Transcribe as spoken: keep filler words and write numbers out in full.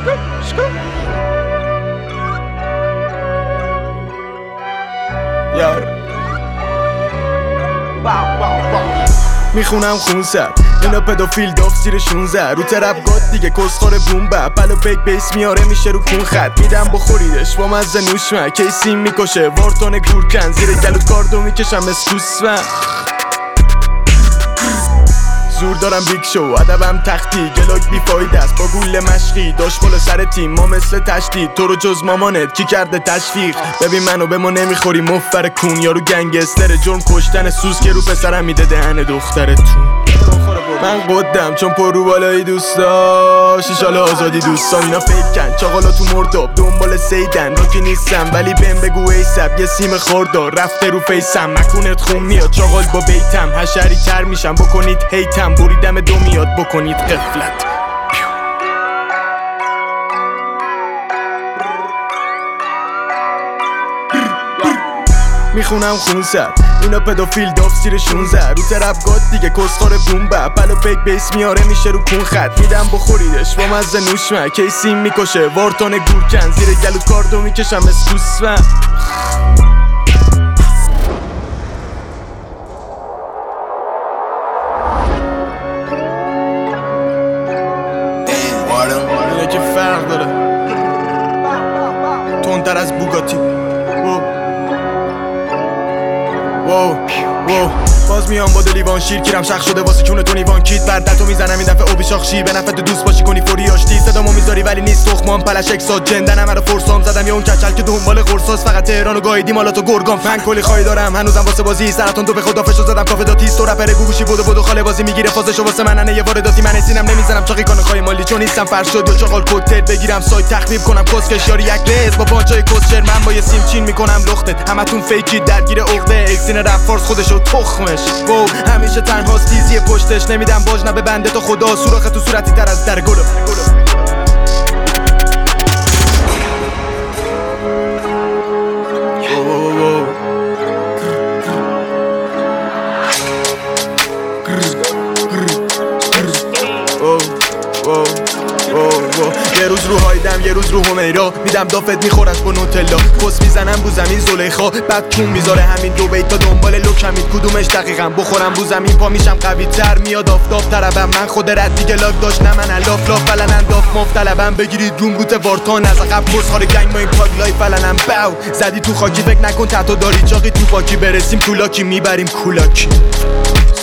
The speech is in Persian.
میخونم خون سر اینا پدوفیل داف زیر شونزه رو طرف گاد دیگه کسخور بومبه بلو بیک بیس میاره میشه رو کون خط میدم بخوریدش با مزه نوشمه کیسیم میکشه وارتون گورکن زیر گلوت کاردو میکشم اسکوسمه زور دارم بیگ شو ادبم تختی گلاک بی فایده است با گول مشقی داشت بالا سر تیم ما مثل تشدید تو رو جز مامانت کی کرده تشویق ببین منو به ما نمیخوری مفر کون یارو گنگستر جرم کشتن سوز که رو پسرم میده دهن دخترتون من قدم چون پر رو بالایی دوستا شیشال آزادی دوستا اینا فیکن چاقالا تو مرداب دنبال سیدن راکی نیستم ولی بهم بگو ایسب یه سیم خوردار رفته رو فیسم مکونت خون میاد چاقال با بیتم حشری تر میشم بکنید هیتم بریدم دو میاد بکنید قفلت میخونم خون سر اینا پدوفیل داف زیر شونزه رو طرف گاد دیگه کسخور بومبه بلو بیک بیس میاره میشه رو کون خط میدم بخوریدش با مزه نوشمه کیسیم میکشه وارتون گورکن زیر گلوت کاردو میکشم اسکوسمه اینه که فرق داره تندتر از بوگاتی واو واو باز میام با دلیوان شیر کیرم شخ شده واسه کونه تو نیوان کیت بردتو میزنم این دفعه اوبی شاخشی به نفت دوست باشی کنی فوری آشتی صدامو میذاری ولی نیست تخمان پلش اکساد جندنم رو فرسام زدم یا اون کچل که دنبال قرصاست فقط تهران و گایدی مالاتو گرگان من کلی خواهی دارم هنوزم واسه بازی سرطان تو به خدا فشو زدم کافه داتیست تو رپر گوگوشی بودو بودو خاله بازی میگیره فازشو واسه من یه وارداتی من سینم نمیزنم چاقی کانو خواهی مالی چون نیستم فرشاد یا چاقال کوکتل بگیرم سایت تخریب کنم کسکش یاری یک رز با پانچای کسچر من با یه سیم چین میکنم لختت همتون فیکی درگیر عقده اکسین رپ فارس خودشو تخمش واو همیشه تنها تیزی پشتش نمیدم باج نه به بنده تو خدا سوراخ تو صورتی تر از در گلو یه روز رو هایدم یه روز رو همیرا میدم دافت میخورش با نوتلا پس میزنم بو زمین زلیخا بعد کون میذاره همین دو بیت تا دنبال لوکمید کدومش دقیقا بخورم بو زمین پا میشم قوی تر میاد آفتاب طربم من خود رد دیگه لاک داشت نه من الاف لاف فلن انداف مفتلبم بگیرید روم روت وارتان از عقب پرسخار گنگ ما این پاک لای فلنم باو زدی تو خاکی فکر نکن تحت داری چاقی تو پاکی برسیم کولاکی میبریم کولاکی